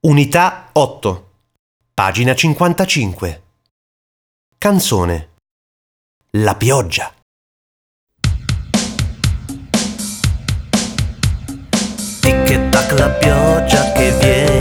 Unità 8, pagina 55. Canzone. La pioggia. Tic e tac la pioggia che viene